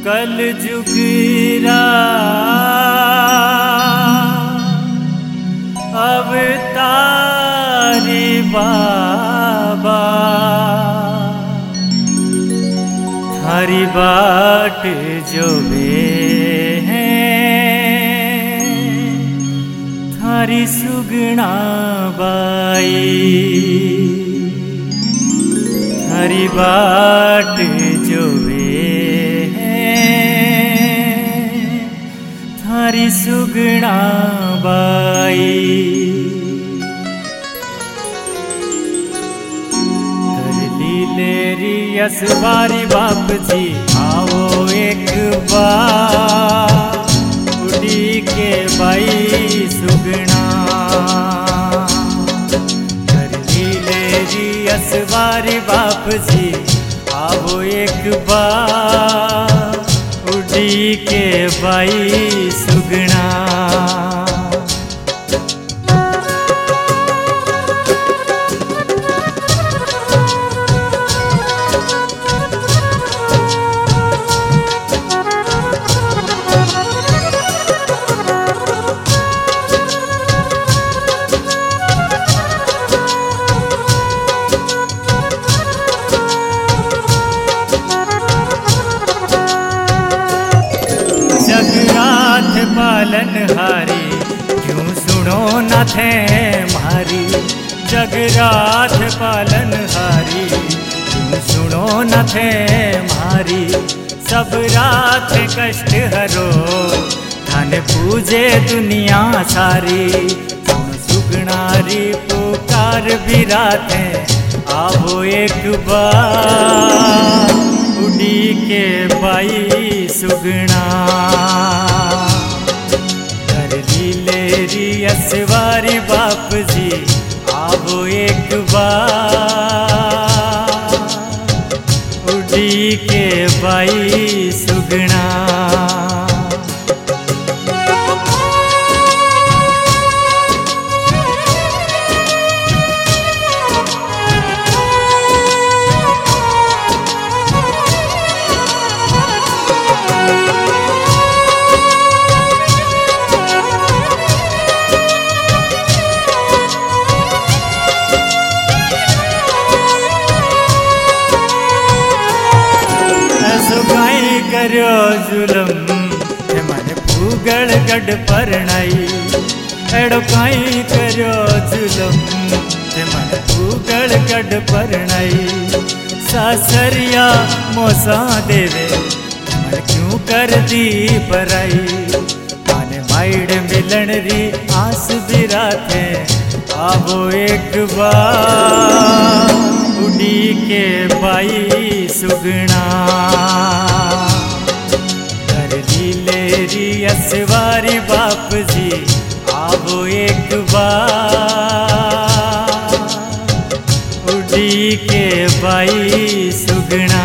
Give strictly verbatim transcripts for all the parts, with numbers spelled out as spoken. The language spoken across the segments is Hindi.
कल जुगरा अवतारी बाबा थारी बाट जो वे हैं थारी सुगना बाई थारी बाट जो वे थारी सुगना बाई कर लीलेरी असवारी बाप जी आओ एक बार उड़ी के बाई सुगना कर लीलेरी असवारी बाप जी आओ एक बार उड़ी के बाई सुगना पालन हारी क्यों सुनो न थे मारी जगरात पालन हारी क्यों सुनो न थे मारी सब रात कष्ट हरो धन पूजे दुनिया सारी सुन सुगनारी पुकार भी राते आओ एक बार उड़ी के बाई सुगना लीलेरी असवारी बाप जी आओ एक बार उड़ी के बाई सुगना करो जुलम ते मन फूगल गढ़ परनाई एड़ो काई करो जुलम ते मन फूगल गढ़ परनाई सासरिया मोसा देवे मन क्यों कर दी पराई माने माइड मिलन री आस भी राते आओ एक बार उड़ी के बाई सुगना लीलेरी असवारी बाप जी आओ एक बार उड़ी के बाई सुगना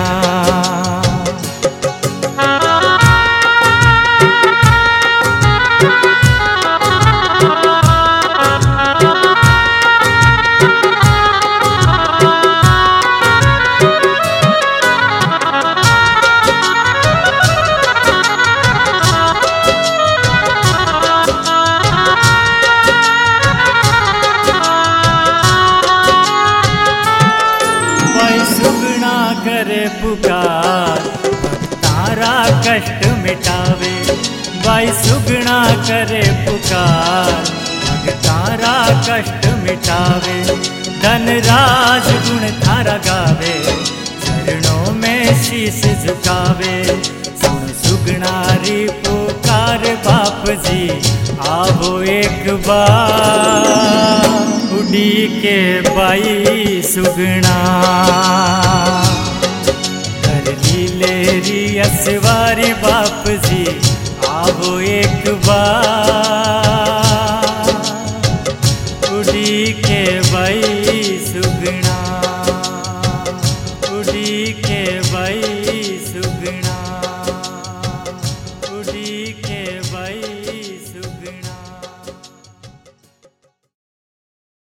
करे पुकार तारा कष्ट मिटावे बाई सुगना करे पुकार तारा कष्ट मिटावे धन राज गुण थारा गावे चरणों में शीश झुकावे सुन सुगनारी पुकार बाप जी आओ एक बार उड़ी के बाई सुगना लीलेरी असवारी बाप जी आओ एक बार उड़ी के बाई सुगना उड़ी के बाई